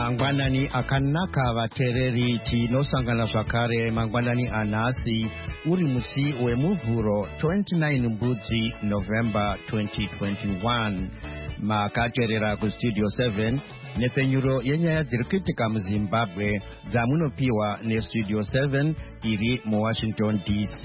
mangwanani akanaka vateereri tinosangana zvakare mangwanani anhasi uri musi wemuvhuro 29 mbudzi November 2021 makateerera kustudio 7 nepfenyuro yenyaya dziri kuitika muzimbabwe dzamunopiwa nestudio 7 iri muwashington dc.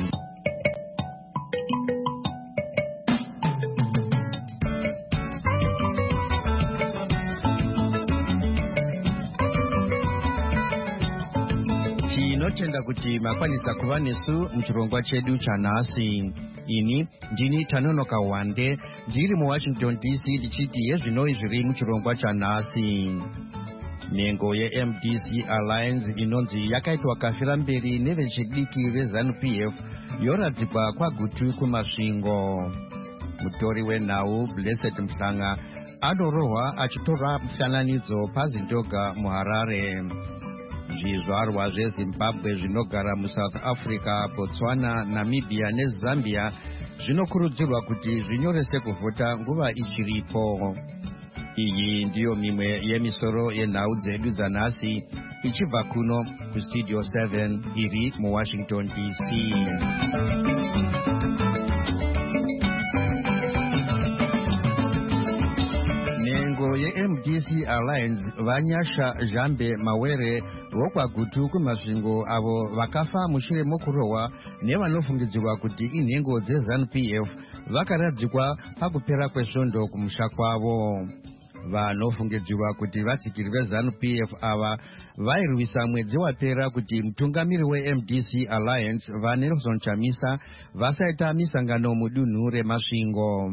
tinotenda kuti makwanisa kuva nesu muchirongwa chedu chanhasi. ini ndini Tanonoka Wande ndiri muwashington dc ndichiti yezvinoi zviri muchirongwa chanhasi. nhengo yeMDC Alliance inonzi yakaitwa kafira mberi nevechidiki veZANU-PF yoradzikwa kwagutu kumasvingo. mutori wenhau Blessed Mhlanga anorohwa achitora mufananidzo paZindoga muHarare. zvizvarwa zveZimbabwe zvinogara muSouth Africa, Botswana, Namibia neZambia zvinokurudzirwa kuti zvinyorese kuvhota nguva ichiripo. iyi ndiyo mimwe yemisoro yenhau dzedu dzanhasi ichibva kuno kustudio 7 iri muwashington dc. nhengo yeMDC Alliance vanyasha Jambe Mawere vokwagutu kumasvingo avo vakafa mushure mokurohwa nevanofungidzirwa kuti inhengo dzeZANU-PF vakaradzikwa pakupera kwesvondo kumusha kwavo. vanofungidzirwa kuti vatsikiri veZANU-PF ava vairwisa mwedzi wapera kuti mutungamiri weMDC Alliance vaNelson Chamisa vasaita misangano mudunhu remasvingo.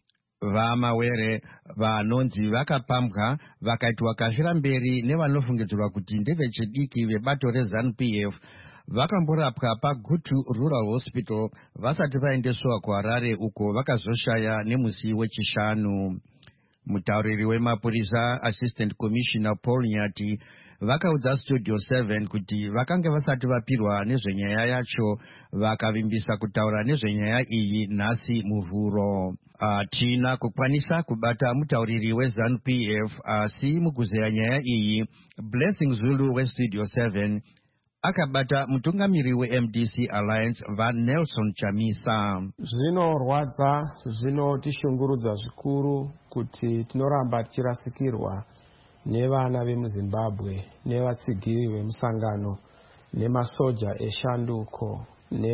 vaMawere vanonzi vakapambwa vakaitwa kafira mberi nevanofungidzirwa kuti ndevechidiki vebato reZANU-PF vakamborapwa paGutu Rural Hospital vasati vaendeswa kuHarare uko vakazoshaya nemusi wechishanu. mutauriri wemapurisa Assistant Commissioner Paul Nyati vakaudza studio 7 kuti vakanga vasati vapirwa nezvenyaya yacho vakavimbisa kutaura nezvenyaya iyi nhasi muvhuro. hatina kukwanisa kubata mutauriri weZANU-PF asi mukuzeya nyaya iyi Blessing Zulu westudio 7 akabata mutungamiri weMDC Alliance vaNelson Chamisa. zvinorwadza, zvinotishungurudza zvikuru kuti tinoramba tichirasikirwa nevana vemuZimbabwe nevatsigiri vemusangano nemasoja eshanduko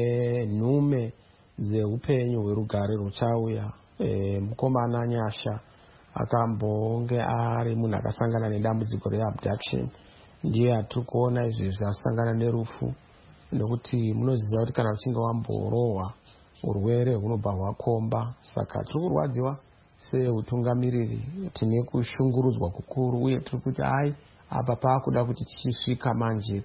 nenhume dzeupenyu hwerugare ruchauya. mukomana Nyasha akambonge ari munhu akasangana nedambudziko reabduction. ndiye atiri kuona izvi zvasangana nerufu, nekuti munoziva kuti kana uchinge wamborohwa urwere hunobva hwakomba. saka tiri kurwadziwa seutungamiriri, tine kushungurudzwa kukuru uye tiri kuti hai apa paakuda kuti tichisvika manje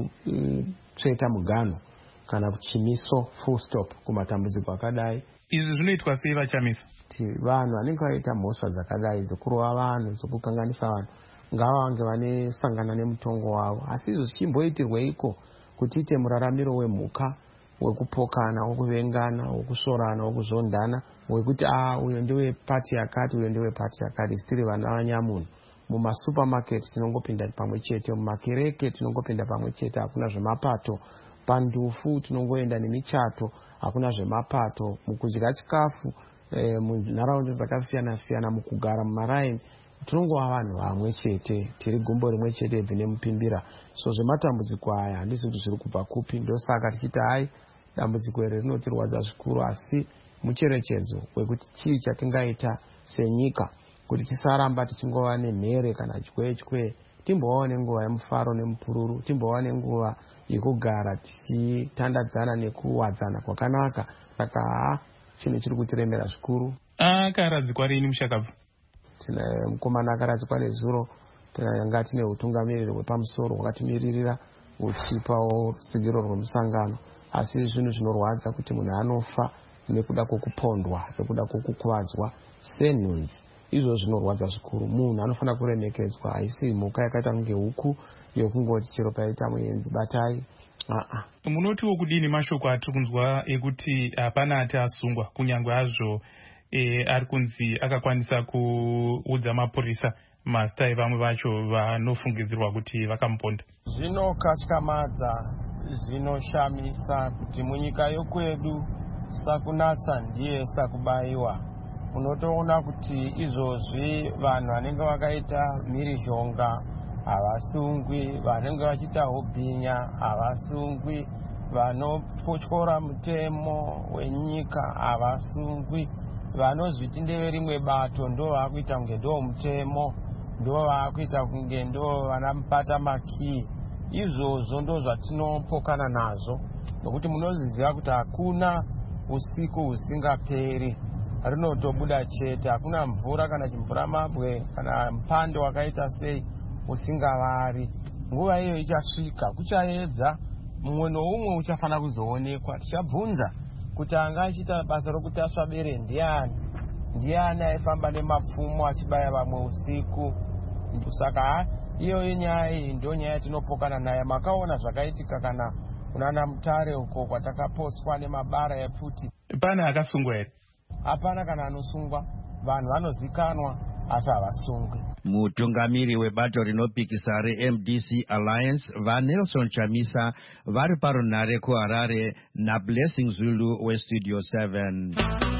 pekutsveta muganho kana chimiso full stop kumatambudziko akadai. izvi zvinoitwa sei vaChamisa? vanhu vanenge vaita mhosva dzakadai dzokurova vanhu, dzokukanganisa vanhu ngavange vanesangana nemutongo wavo. asi izvo zvichimboitirweiko kuti ite muraramiro wemhuka wekupokana, wokuvengana, wokusorana, wokuzondana, wekuti uyo ndewe pati yakati, uyo ndewe pati yakati. sitiri vana vanyamunhu. mumasupermarket tinongopinda pamwe chete, mumakereke tinongopinda pamwe chete, hakuna zvemapato. pandufu tinongoenda nemichato, hakuna zvemapato. mukudya chikafu munharaunda dzakasiyana siyana, mukugara mumaraini tinongova vanhu vamwe chete, tiri gumbo rimwe chete bvine mupimbira. so zvematambudziko aya handisi kuti zviri kubva kupi. ndosaka tichiti hai dambudziko iri rinotirwadza zvikuru, asi mucherechedzo wekuti chii chatingaita senyika kuti tisaramba tichingova nemhere kana chwechwe. timbovawo nenguva yemufaro nemupururu, timbovawo nenguva yekugara tichitandadzana nekuwadzana kwakanaka. saka chinhu chiri kutiremera zvikuru. akaradzikwa rini mushakabva? tine mukomana akaradzikwa nezuro. tinanga tine utungamiriri hwepamusoro hwakatimiririra huchipawo rutsigiro rwemusangano. asi zvinhu zvinorwadza kuti munhu anofa nekuda kwokupondwa, nekuda kwokukuvadzwa senhunzi. izvo zvinorwadza zvikuru. munhu anofanira kuremekedzwa, haisi mhuka yakaita kunge huku yokungoti chero paita muenzi batai. munotiwo kudini mashoko atiri kunzwa ekuti hapana ati asungwa kunyange hazvo ari kunzi akakwanisa kuudza mapurisa mazita evamwe vacho vanofungidzirwa kuti vakamuponda. Zvinokatyamadza, zvinoshamisa kuti munyika yokwedu sakunatsa ndiye sakubayiwa. Unotoona kuti izvozvi vanhu vanenge vakaita mhirizhonga havasungwi, vanenge vachiita hobhinya havasungwi, vanopotyora mutemo wenyika havasungwi, vanozviti ndeverimwe bato ndo vakuita kunge ndo mutemo, ndo vakuita kunge ndo vanamupata makii. Izvozvo ndo zvatinopokana nazvo, nokuti munozviziva kuti hakuna usiku husingaperi, rinotobuda chete. Hakuna mvura kana chimvura mabwe kana mupando wakaita sei usingavari. Nguva iyo ichasvika, kuchaedza, mumwe noumwe uchafana kuzoonekwa. Tichabvunza kuti anga achiita basa rokuti asvabere ndiani aifamba nemapfumo achibaya vamwe usiku. Saka iyo nyaya iyi ndo nyaya yatinopokana nayo. Makaona zvakaitika kana kunana Mutare uko kwatakaposwa nemabara epfuti. Pana akasungwa here? Hapana kana anosungwa, vanhu vanozikanwa asi havasungwi. Mutungamiri webato rinopikisa reMDC Alliance vaNelson Chamisa vari parunhare kuHarare naBlessing Zulu weStudio 7.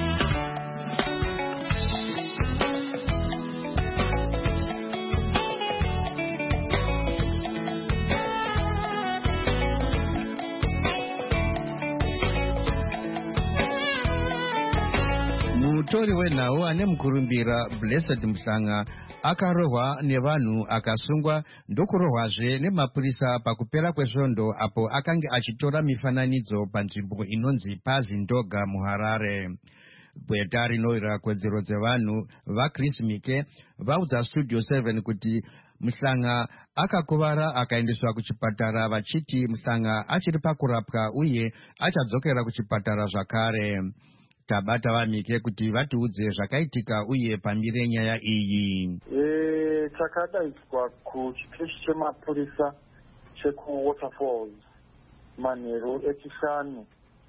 Mutori wenhau ane mukurumbira Blessed Mhlanga akarohwa nevanhu akasungwa ndokurohwazve nemapurisa pakupera kwesvondo apo akanga achitora mifananidzo panzvimbo inonzi paZindoga muHarare. Gweta rinowira kodzero dzevanhu vaChris Mike vaudza Studio 7 kuti Mhlanga akakuvara akaendeswa kuchipatara vachiti Mhlanga achiri pakurapwa uye achadzokera kuchipatara zvakare. Tabata vaMike kuti vatiudze zvakaitika uye pambire nyaya iyi. Takadaiswa kuchiteshi chemapurisa chekuWaterfalls manheru echishanu.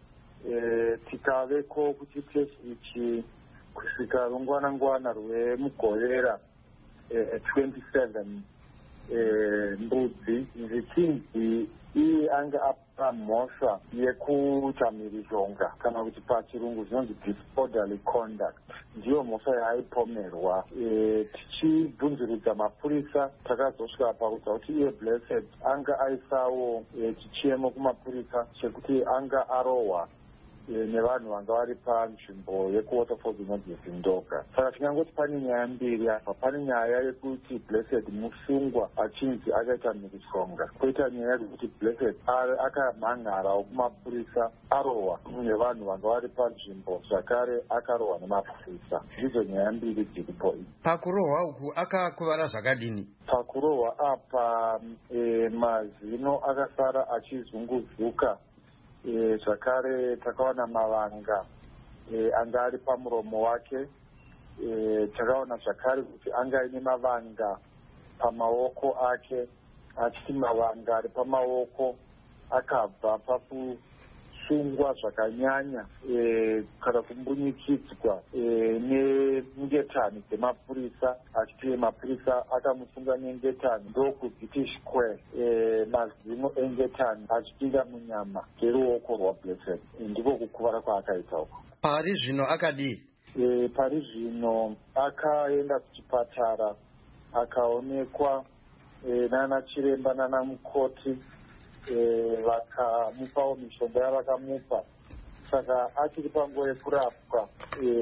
Tikaveko kuchiteshi ichi kusvika rungwana rwemugovera 27 mbudzi zvichinzi iye anga apa mhosva yekuita mhirizhonga kana kuti pachirungu zvinonzi disorderly conduct. Ndiyo mhosva yaaipomerwa. Tichibvunzurudza mapurisa takazosvika pakuudza kuti iye Blessed anga aisawo chichemo kumapurisa chekuti anga arohwa nevanhu vanga vari panzvimbo yekuWaterfalls inonzi Zindoga. Saka tingangoti pane nyaya mbiri apa. Pane nyaya yekuti Blessed musungwa achinzi akaita mhirizhonga, koita nyaya yekuti Blessed akamhanharawo kumapurisa arohwa nevanhu vanga vari panzvimbo zvakare akarohwa nemapurisa. Ndidzo nyaya mbiri dziripo. Pakurohwa uku akakuvara zvakadini? Pakurohwa apa mazino akasara achizunguzuka. Zvakare takaona mavanga anga ari pamuromo wake. Takaona zvakare kuti anga ine mavanga pamaoko ake, achiti mavanga ari pamaoko akabva pakusungwa zvakanyanya kana kumbunyikidzwa nengetani dzemapurisa, achiti mapurisa akamusunga nengetani ndokudziti square, mazino engetani achipinda munyama yeruoko rwaBlessed. Ndiko kukuvara kwaakaita uko. Pari zvino akadii? Pari zvino akaenda kuchipatara akaonekwa nana chiremba nana mukoti, vakamupawo mishonga yavakamupa. Saka achiri panguva yekurapwa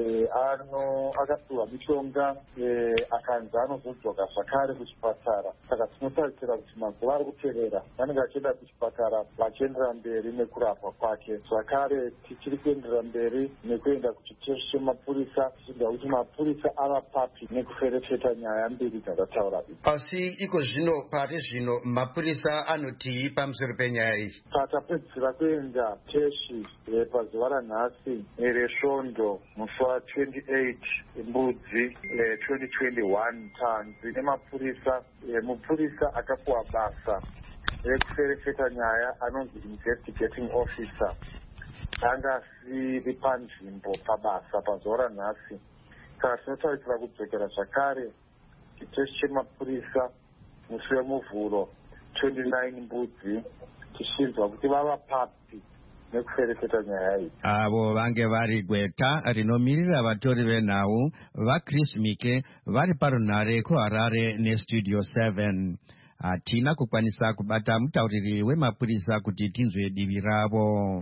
akapiwa mishonga akanzi anozodzoka zvakare kuchipatara. Saka tinotarisira kuti mazuva ari kutevera vanenge vachienda kuchipatara vachienderera mberi nekurapwa kwake. Zvakare tichiri kuenderera mberi nekuenda kuchiteshi chemapurisa tichiziva kuti mapurisa ava papi nekuferefeta nyaya mbiri dzakataura idzi. Asi iko zvino pari zvino mapurisa anotii pamusoro penyaya iyi? Patapedzisira kuenda teshi pazuva ranhasi resvondo musi wa28 mbudzi 2021 tanzi nemapurisa. Mupurisa akapuwa basa rekuferefeta nyaya anonzi investigating officer. Anga asiri panzvimbo pabasa pazuva ranhasi. Saka tinotarisira kudzokera zvakare chiteshi chemapurisa musi wemuvhuro 29 mbudzi tichinzwa kuti vava papi nekuferefeta nyaya iyi. Avo vange vari gweta rinomirira vatori venhau vaChris Mike vari parunhare kuHarare neStudio 7. Hatina kukwanisa kubata mutauriri wemapurisa kuti tinzwe divi ravo.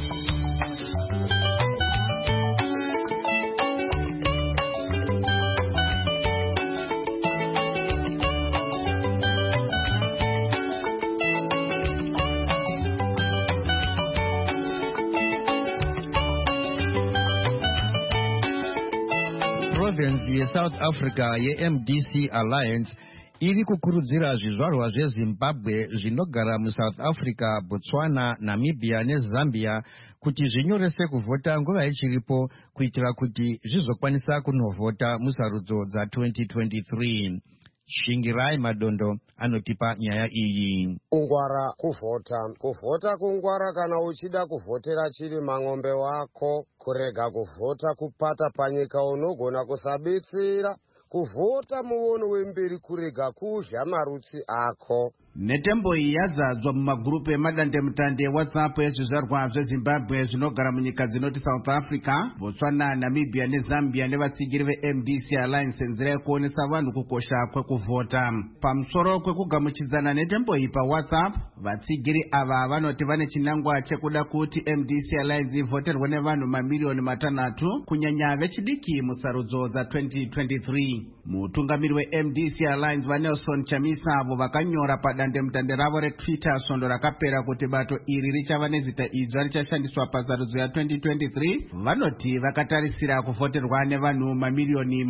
Province yeSouth Africa yeMDC Alliance iri kukurudzira zvizvarwa zveZimbabwe zvinogara muSouth Africa, Botswana, Namibia neZambia kuti zvinyorese kuvhota nguva ichiripo kuitira kuti zvizokwanisa kunovhota musarudzo dza2023. Shingirai Madondo anotipa nyaya iyi. Kungwara kuvhota kungwara kana uchida kuvhotera chiri mang'ombe wako, kurega kuvhota kupata panyika unogona kusabetsera, kuvhota muono wemberi kurega kuzha marutsi ako. Netembo iyi yazadzwa mumagurupu emadandemutande eWhatsApp ezvizvarwa zveZimbabwe zvinogara munyika dzinoti South Africa, Botswana, Namibia neZambia nevatsigiri veMDC Alliance senzira yekuonesa vanhu kukosha kwekuvhota. Pamusoro kwekugamuchidzana netembo iyi paWhatsApp, vatsigiri ava vanoti vane chinangwa chekuda kuti MDC Alliance ivhoterwe nevanhu mamiliyoni 3 kunyanya vechidiki musarudzo dza2023. Mutungamiri weMDC Alliance vaNelson Chamisa avo vakanyora padandemutande ravo reTwitter svondo rakapera kuti bato iri richava nezita idzva richashandiswa pasarudzo ya2023, vanoti vakatarisira kuvhoterwa nevanhu mamiliyoni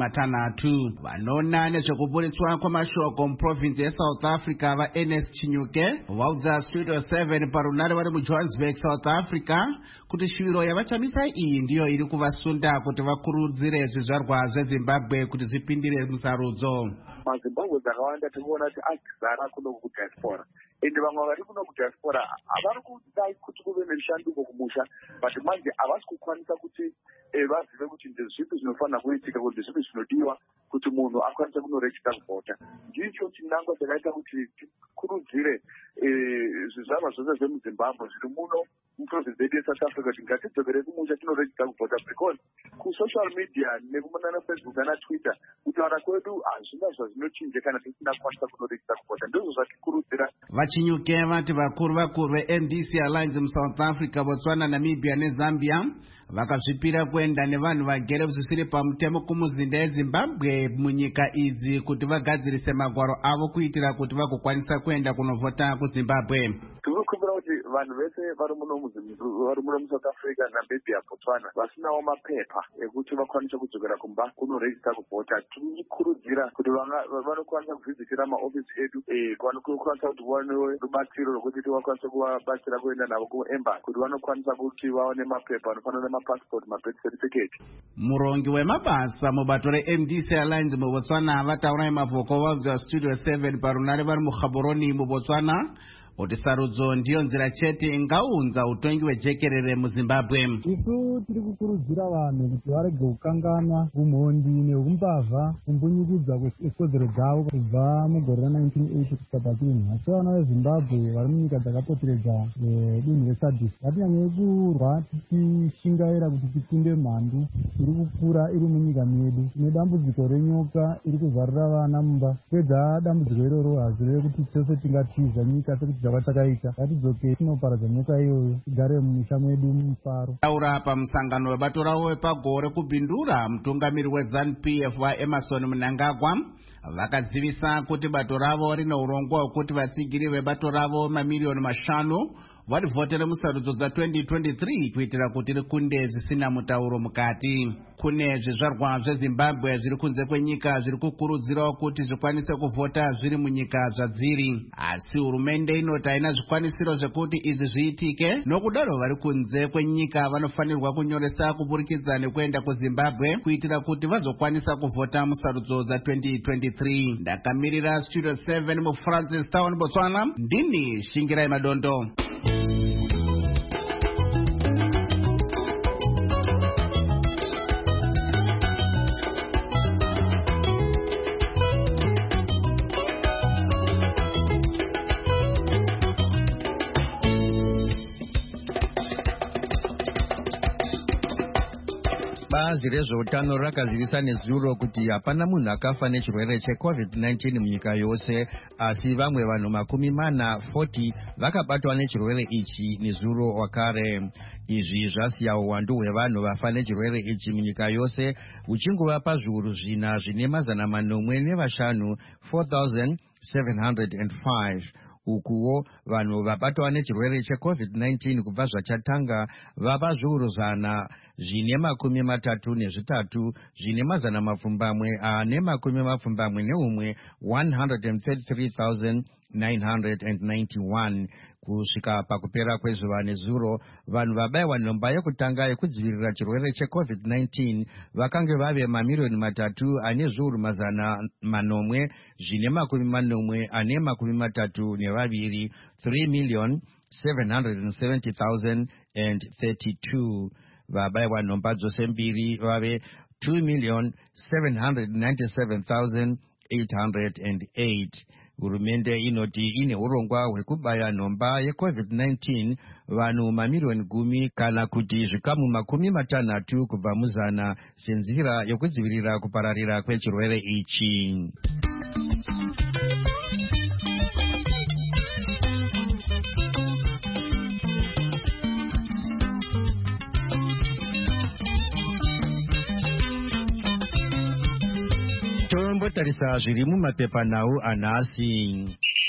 3. Vanoona nezvekuburitswa kwamashoko muprovinsi yeSouth Africa vaNS Chinyuke vaudza Studio 7 parunhare vari muJohannesburg, South Africa, kuti shuviro yavachamisa iyi ndiyo iri kuvasunda kuti vakurudzire zvizvarwa zveZimbabwe kuti zvipindire musarudzo. maZimbabwe dzakawanda tinoona kuti azara kuno kudiaspora, ende vamwe vari kuno kudiaspora vari kudai kuti kuve neshanduko kumusha, but manje havasi kukwanisa kuti vazive kuti ndezvipi zvinofanira kuitika, kuti ndezvipi zvinodiwa kuti munhu akwanise kunoregista kuvhota. Ndicho chinangwa chakaita kuti tikurudzire zvizvarwa zvose zvemuZimbabwe zviri muno muprovinsi yedu yeSouth Africa kuti ngatidzokere kumusha tinoregista kuvhota, because kusocial media nekumunana Facebook kana Twitter kutaura kwedu hazvina zvazvinochinja kana tisina kukwanisa kunoregista kuvhota. Ndizvo zvatikurudzira. Vachinyuke vati vakuru veMDC Alliance muSouth Africa, Botswana, Namibia neZambia vakazvipira kuenda nevanhu vagere zvisiri pamutemo kumuzinda yeZimbabwe munyika idzi kuti vagadzirise magwaro avo kuitira kuti vagokwanisa kuenda kunovhota kuZimbabwe. Tirikumbira kuti vanhu vese vari muno muSouth Africa, Namibia, Botswana vasinawo mapepa ekuti vakwanise kudzokera kumba kunoregista kuvhota. Tirikurudzira kuti vanokwanisa kuvhizitira maofisi edu, vanokwanisa kuti vaone rubatsiro rwekuti vakwanise kuvabatsira kuenda navo kuembassy kuti vanokwanisa kuti vaone mapepa anofanana nemapassport, mabirth certificate. Murongi wemabasa mubato reMDC Alliance muBotswana vataura mavhoko vaudza Studio 7 parunhare vari muGaborone muBotswana kuti sarudzo ndiyo nzira chete ingaunza utongi hwejekerere muZimbabwe. Isu tiri kukurudzira vanhu kuti varege kukanganwa umhondi neheumbavha kumbunyukudza kwekodzero dzavo kubva mugore ra1980 kusvika patino. Asi vana veZimbabwe vari munyika dzakapoteredza dunhu reSADC ngatinyanyei kurwa tichishingaira kuti tikunde mhandu iri kukura iri munyika medu. Tine dambudziko renyoka iri kuvharira vana mumba. Kwedza dambudziko iroro hazireve kuti tose tingatiza nyika sekuti dzakatakaita. Ngatidzoke tinoparadza nyoka iyoyo tigare mumisha mwedu mufaro. Taura pamusangano webato ravo wepagore kubhindura, mutungamiri weZANU-PF waEmerson Mnangagwa vakadzivisa kuti bato ravo rine urongwa hwekuti vatsigiri vebato ravo mamiliyoni 5 varivhotere musarudzo dza2023 kuitira kuti rikunde zvisina mutauro mukati. Kune zvizvarwa zveZimbabwe zviri kunze kwenyika zviri kukurudzirawo kuti zvikwanise kuvhota zviri munyika zvadziri, asi hurumende inoti haina zvikwanisiro zvekuti izvi zviitike. Nokudaro vari kunze kwenyika vanofanirwa kunyoresa kuburikidza nekuenda kuZimbabwe kuitira kuti vazokwanisa kuvhota musarudzo dza2023. Ndakamirira Studio 7 muFrancistown, Botswana, ndini Shingirai Madondo. Bazi rezveutano rakazivisa nezuro kuti hapana munhu akafa nechirwere cheCovid-19 munyika yose, asi vamwe vanhu 40 vakabatwa nechirwere ichi nezuro wakare. Izvi zvasiya uwandu hwevanhu vafa nechirwere ichi munyika yose uchingova pazviuru zvina zvine 405 4,705. Ukuwo vanhu vabatwa nechirwere cheCovid-19 kubva zvachatanga vava zviuru zana zvine 33 zvine 441 133,991. Kusvika pakupera kwezuva nezuro, vanhu vabayiwa nhomba yekutanga yekudzivirira chirwere cheCovid-19 vakange vave 3,000,000 zvine 42 3,770,032. Vabayiwa nhomba dzose mbiri vave 2,797,808. Hurumende inoti ine urongwa hwekubaya nhomba yeCovid-19 vanhu 10,000,000 kana kuti zvikamu 60 kubva muzana senzira yokudzivirira kupararira kwechirwere ichi. Tombotarisa zviri mumapepanhau anhasi.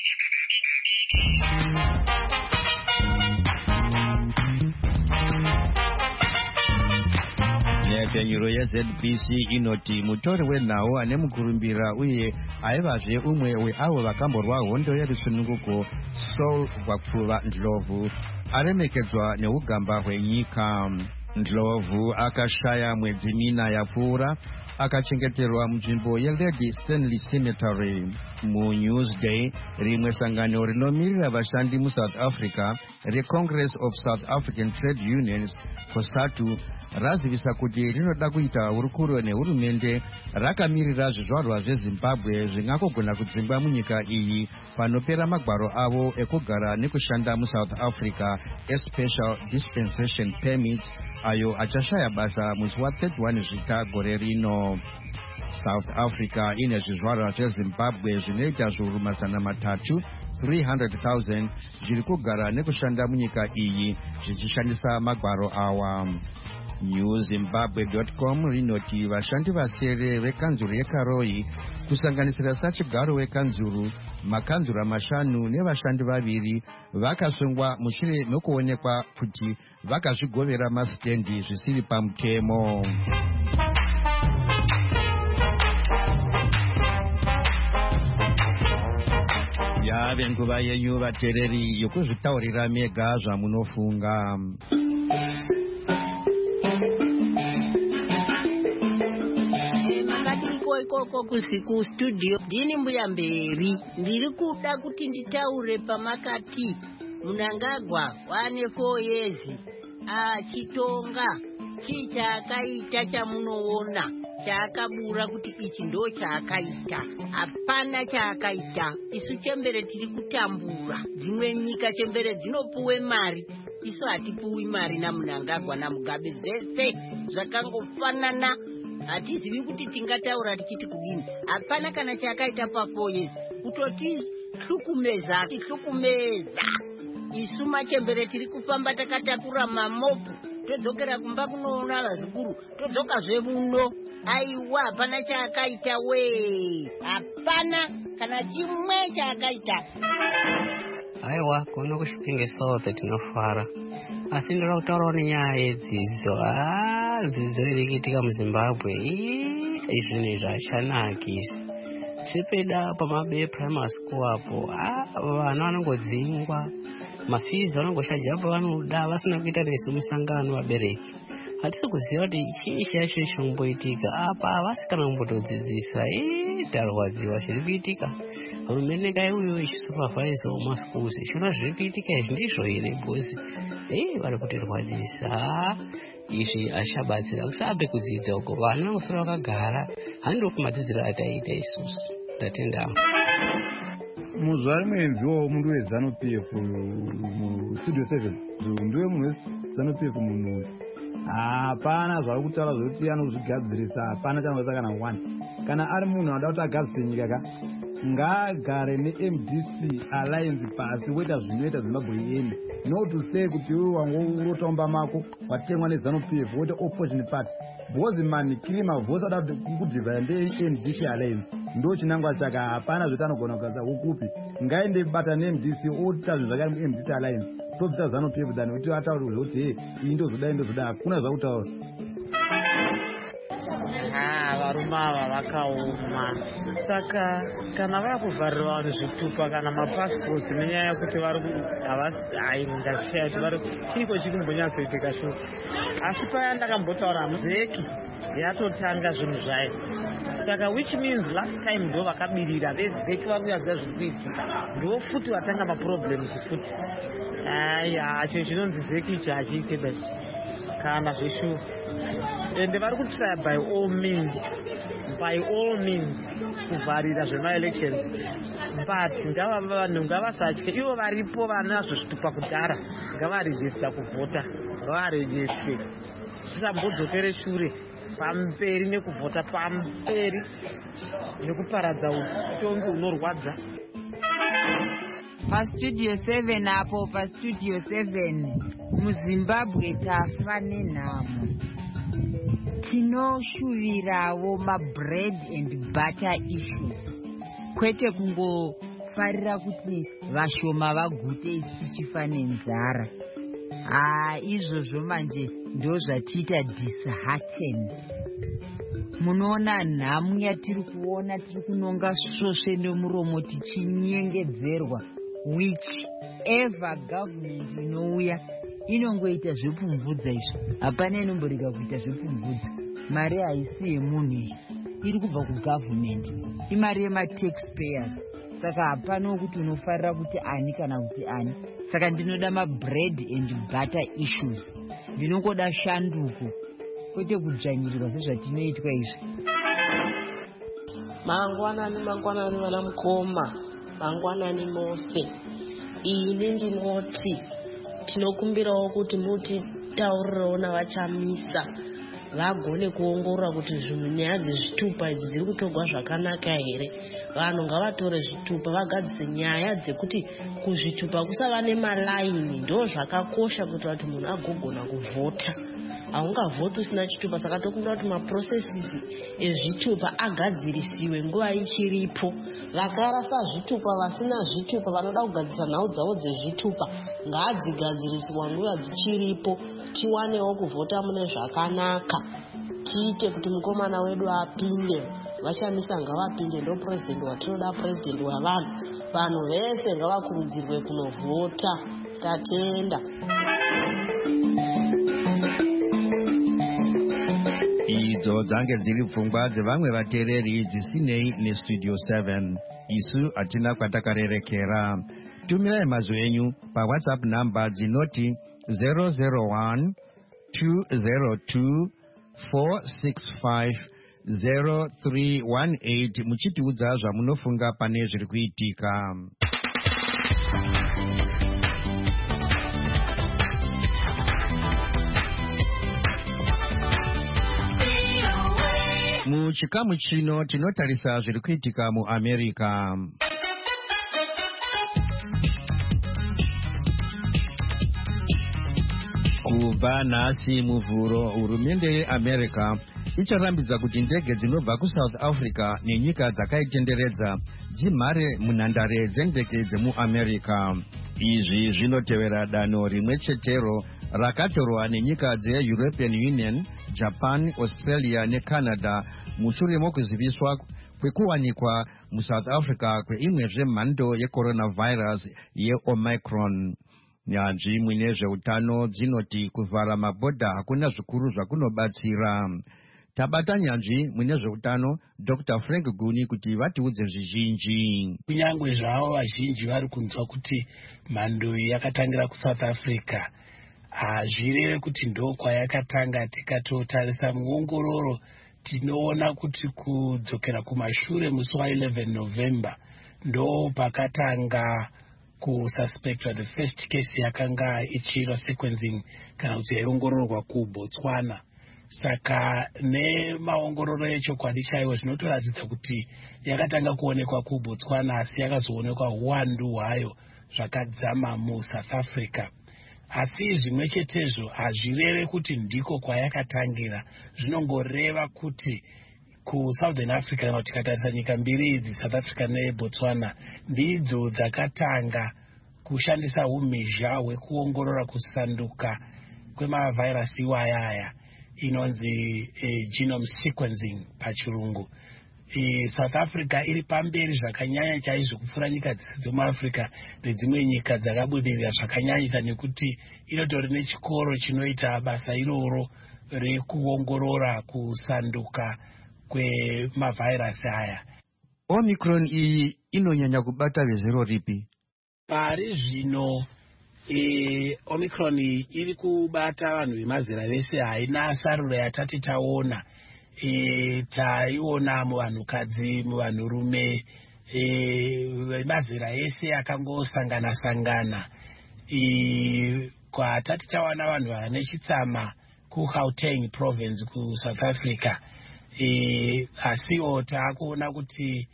Nhepfenyuro yeZBC inoti mutori wenhau ane mukurumbira uye aivazve umwe weavo vakamborwa hondo yerusununguko Saul Gwakupfuva Ndlovu aremekedzwa neugamba hwenyika. Ndlovu akashaya mwedzi mina yapfuura akachengeterwa munzvimbo yeLady Stanley Cemetery. MuNewsday, rimwe sangano rinomirira vashandi muSouth Africa reCongress of South African Trade Unions, COSATU, razivisa kuti rinoda kuita hurukuro nehurumende rakamirira zvizvarwa zveZimbabwe zvingagona kudzingwa munyika iyi panopera magwaro avo ekugara nekushanda muSouth Africa eSpecial Dispensation Permits ayo achashaya basa musi wa31 Zvika gore rino. South Africa ine zvizvarwa zveZimbabwe zvinoita zviuru 300,000 zviri kugara nekushanda munyika iyi zvichishandisa magwaro awa. NewZimbabwe.com rinoti vashandi vasere vekanzuru yeKaroi kusanganisira sachigaro wekanzuru, makanzura 5 nevashandi 2 vakasungwa mushure mekuonekwa kuti vakazvigovera masitendi zvisiri pamutemo. Yave nguva yenyu vateereri yokuzvitaurira mega zvamunofunga. Ikoko kustudio ndini mbuya mberi ndiri kuda kuti nditaure pamakati Mnangagwa wane 4 years achitonga chichakaita chamunoona chaakabura kuti ichi ndo chaakaita. Hapana chaakaita. Isu chembere tiri kutambura. Dzimwe nyika chembere dzinopuwe mari, isu hatipuwi mari naMnangagwa naMugabe zvese zvakangofanana. Hatizivi kuti tingataura tichiti kudini. Hapana kana chaakaita pa4 years kutoti hlukumeza. Isu machembere tiri kufamba takatakura mamopu todzokera kumba kunoona vazukuru todzoka zvemuno. Aiwa, hapana chaakaita we. Hapana kana chimwe chaakaita. Aiwa, kuno kushipinge sote tinofara. Asi ndira kutaura nenyaya yedzidzo. Dzidzo irikitika muZimbabwe. Izvi zvachanakisa. Tipeda pamabe primary school apo. Vana vanongodzingwa. Mafizi vanongoshaja apa vanoda vasina kuita nesu musangano vabereki. Hatisi kuziva kuti chii chacho chomboitika apa vasikana kumbotodzidzisa. Tarwadziwa zviri kuitika. Hurumende ngaiuyewo ichisupervise mumaschools. Zvona zviri kuitika izvi ndizvo here bosi? Vari kutirwadzisa. Izvi achabatsira kusabe kudzidza uko vana vanosara vakagara. Handiro kumadzidzira ataita isusu. Ndatenda. Muzuva rimwe nziwo mundu weZANU PF mu studio 7 ndiwe munhu weZANU PF munhu hapana zvari kutaura zvokuti anozvigadzirisa, hapana chaanoita kana one. Kana ari munhu anoda kuti agadzise nyika ka, ngaagare neMDC Alliance pasi woita zvinoita Zimbabwe iende. No to say kuti iwe wangotomba mako watengwa neZANU-PF woita opposition party. Because man kilima vosa da kudivide neMDC Alliance. Ndo chinangwa chaka, hapana zvoti anogona kugadza ukupi. Ngaende bata neMDC ota zvinhu zvakari muMDC Alliance. Tobvisa ZANU-PF dani kuti ataure kuti iyi ndozoda hakuna zvakutaura. Varume ava vakaoma. Saka kana vakuvharira vanhu zvitupa kana mapasipoti nenyaya yekuti ndazvishaya kuti chiko chiri kumbonyatsoitika shuka. Asi paya ndakambotaura muzeki yatotanga zvinhu zvayo. Saka which means last time ndo vakabirira vezeki vari kuyaziva zviri kuitika. Ndo futi vatanga maproblems futi. Acho chinonzi zeki ichi hachiite basi kana zveshuka. Ende vari kutraya by all means kuvharira zvema-elections, but vanhu ngavasatye. Ivo varipo vanazvo zvitupa kudhara ngavarejesta kuvhota, ngavarejeste. Tisambodzokere shure pamberi nekuvhota, pamberi nekuparadza utongi unorwadza. Pastudio 7 apo pastudio 7 muZimbabwe tafa nenhamo. Tinoshuvirawo mabread and butter issues, kwete kungofarira kuti vashoma vagute isi tichifa nenzara. Izvozvo manje ndo zvatiita disheartened. Munoona nhamu yatiri kuona, tiri kunonga svosve nemuromo tichinyengedzerwa. Whichever government inouya inongoita zvepfumvudza izvo, hapana inomborega kuita zvepfumvudza. Mari haisi yemunhu iyi, iri kubva kugovernment, imari yemataxpayers. Saka hapana wekuti unofarira kuti ani kana kuti ani. Saka ndinoda mabread and butter issues. Ndinongoda shanduko, kwete kudzvanyirirwa sezvatinoitwa izvi. Mangwanani vana mukoma, mangwanani mose. Ini ndinoti tinokumbirawo kuti mutitaurirewo navachamisa vagone kuongorora kuti nyaya dzezvitupa idzi dziri kutogwa zvakanaka here. Vanhu ngavatore zvitupa vagadzise nyaya dzekuti kuzvitupa kusava nemalaini. Ndo zvakakosha kuti vati munhu agogona kuvhota. Haungavhoti usina chitupa. Saka tokumbira kuti maprocesses ezvitupa agadzirisiwe nguva ichiripo. Vakarasa zvitupa, vasina zvitupa, vanoda kugadzisa nhau dzavo dzezvitupa, ngadzigadziriswa nguva dzichiripo. Tiwanewo kuvhota mune zvakanaka. Tiite kuti mukomana wedu apinde. Vachamisa ngavapinde. Ndo president watinoda, president wavanhu. Vanhu vese ngavakurudzirwe kunovhota. Tatenda. Idzo dzange dziri pfungwa dzevamwe vateereri dzisinei nestudio 7. Isu hatina kwatakarerekera. Tumirai mazwi enyu paWhatsApp namba dzinoti 001 202 465 0318 muchitiudza zvamunofunga pane zviri kuitika. Muchikamu chino tinotarisa zviri kuitika muAmerica. Kubva nhasi muvhuro, hurumende yeAmerica icharambidza kuti ndege dzinobva kuSouth Africa nenyika dzakaitenderedza dzimhare munhandare dzendege dzemuAmerica. Izvi zvinotevera danho rimwe chetero rakatorwa nenyika dzeEuropean Union, Japan, Australia neCanada mushure mokuziviswa kwekuwanikwa muSouth Africa kweimwezve mhando yecoronavirus yeOmicron. Nyanzvi mwine zveutano dzinoti kuvhara mabhodha hakuna zvikuru zvakunobatsira. Tabata nyanzvi mwine zveutano Dr. Frank Guni kuti vatiudze zvizhinji. Kunyangwe zvavo vazhinji vari kunzwa kuti mhando yakatangira kuSouth Africa, hazvireve kuti ndo kwayakatanga. Tikatotarisa muongororo tinoona kuti kudzokera kumashure musi wa11 November ndo pakatanga kususpectwa the first case yakanga ichiitwa sequencing kana kuti yaiongororwa kuBotswana. Saka nemaongororo echokwadi chaiwo zvinotoratidza kuti yakatanga kuonekwa kuBotswana asi yakazoonekwa uwandu hwayo zvakadzama muSouth Africa. Asi zvimwe chetezvo hazvireve kuti ndiko kwayakatangira, zvinongoreva kuti kuSouthern Africa kana tikatarisa nyika mbiri idzi, South Africa neBotswana, ndidzo dzakatanga kushandisa umhizha hwekuongorora kusanduka kwemavhairasi iwayaya inonzi genome sequencing pachirungu. South Africa iri pamberi zvakanyanya chaizvo kupfuura nyika dzemuAfrica nedzimwe nyika dzakabudirira zvakanyanyisa, nekuti inotori nechikoro chinoita basa iroro rekuongorora kusanduka kwemavhairasi aya. Omicron iyi inonyanya kubata vezero ripi? Pari zvino Omicron iri kubata vanhu vemazera vese, haina saruro yatati taona. Taiona muvanhukadzi, muvanhurume, vemazera ese akangosangana-sangana. Kwatati tawana vanhu vane chitsama kuGauteng province kuSouth Africa. Asiwo taakuona kuti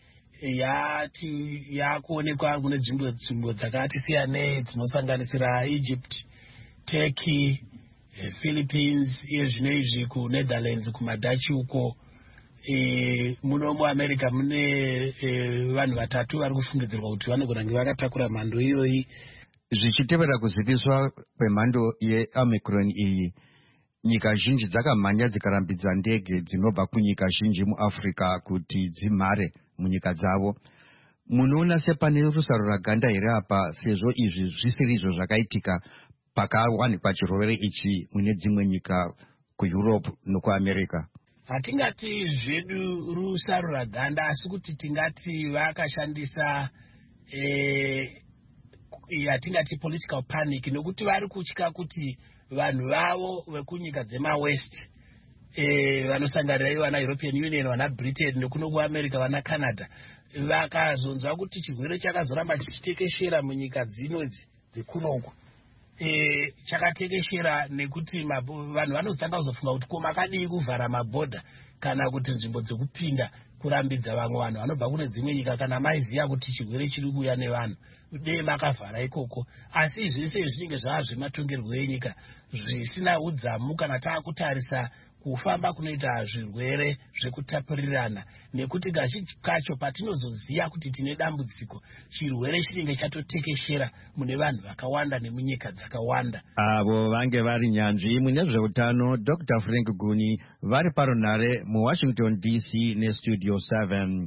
yakuonekwa kune nzvimbo dzakati siyanei dzinosanganisira Egypt, Turkey, Philippines, iye zvino izvi kuNetherlands, kumaDutch uko. Muno muAmerica mune vanhu vatatu vari kufungidzirwa kuti vanogona kunge vakatakura mhando iyoyi. Zvichitevera kuziviswa kwemhando yeOmicron iyi, nyika zhinji dzakamhanya dzikarambidza ndege dzinobva kunyika zhinji muAfrica kuti dzimhare munyika dzavo. Munoona sepane rusaro raganda here apa, sezvo izvi zvisirizvo zvakaitika pakawanikwa chirwere ichi mune dzimwe nyika kuEurope nokuAmerica? Hatingati zvedu rusaro raganda, asi kuti tingati vakashandisa yatingati political panic, nokuti vari kutya kuti vanhu vavo vekunyika dzemawest, vanosanganira ivo vana European Union, vana Britain, nekuno kuAmerica vana Canada, vakazonzwa kuti chirwere chakazoramba chichitekeshera munyika dzinodzi dzekunoku. Chakatekeshera nekuti vanhu vanozotanga kuzofunga kuti ko makadii kuvhara mabhodha kana kuti nzvimbo dzekupinda kurambidza vamwe vanhu vanobva kune dzimwe nyika kana maiziva kuti chirwere chiri kuuya nevanhu dei makavhara ikoko. Asi zvese izvi zvinenge zvava zvematongerwo enyika zvisina udzamu kana taakutarisa kufamba kunoita zvirwere zvekutapurirana, nekuti kazhinji kacho patinozoziva kuti tine dambudziko, chirwere chinenge chatotekeshera mune vanhu vakawanda nemunyika dzakawanda. Avo vange vari nyanzvi mune zveutano, Dr. Frank Guni, vari parunhare muWashington DC neStudio 7.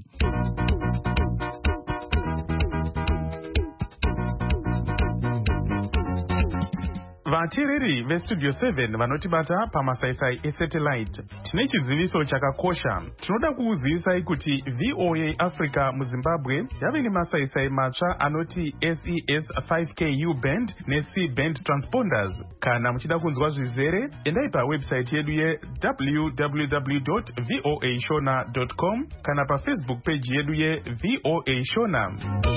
Vateereri veStudio 7 vanotibata pamasaisai esatellite, tine chiziviso chakakosha. Tinoda kukuzivisai kuti VOA Africa muZimbabwe yave nemasaisai matsva anoti SES 5K U-band neC-band transponders. Kana muchida kunzwa zvizere, endai pawebsite yedu www.voashona.com kana paFacebook page yedu yeVOA Shona.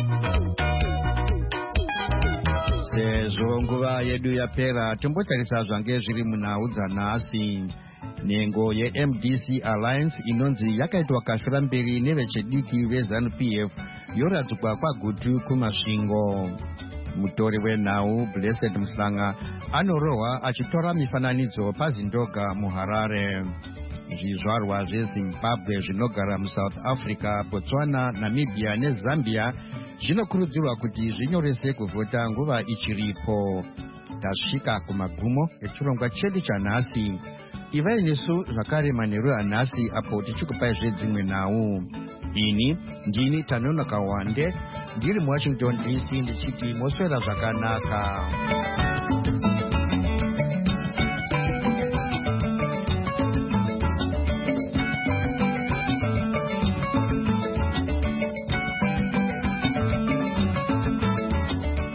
Sezvo nguva yedu yapera, tombotarisa zvange zviri munhau dzanhasi. Nhengo yeMDC Alliance inonzi yakaitwa kashura mberi nevechidiki veZANU-PF yoradzikwa kwagutu kumasvingo. Mutori wenhau Blessed Mhlanga anorohwa achitora mifananidzo paZindoga muHarare. Zvizvarwa zveZimbabwe zvinogara muSouth Africa, Botswana, Namibia neZambia zvinokurudzirwa kuti zvinyorese kuvhota nguva ichiripo. Tasvika kumagumo echirongwa chedu chanhasi. Ivai nesu zvakare manheru anhasi apo tichikupai zvedzimwe nhau. Ini ndini Tanonoka Wande, ndiri muWashington DC ndichiti moswera zvakanaka.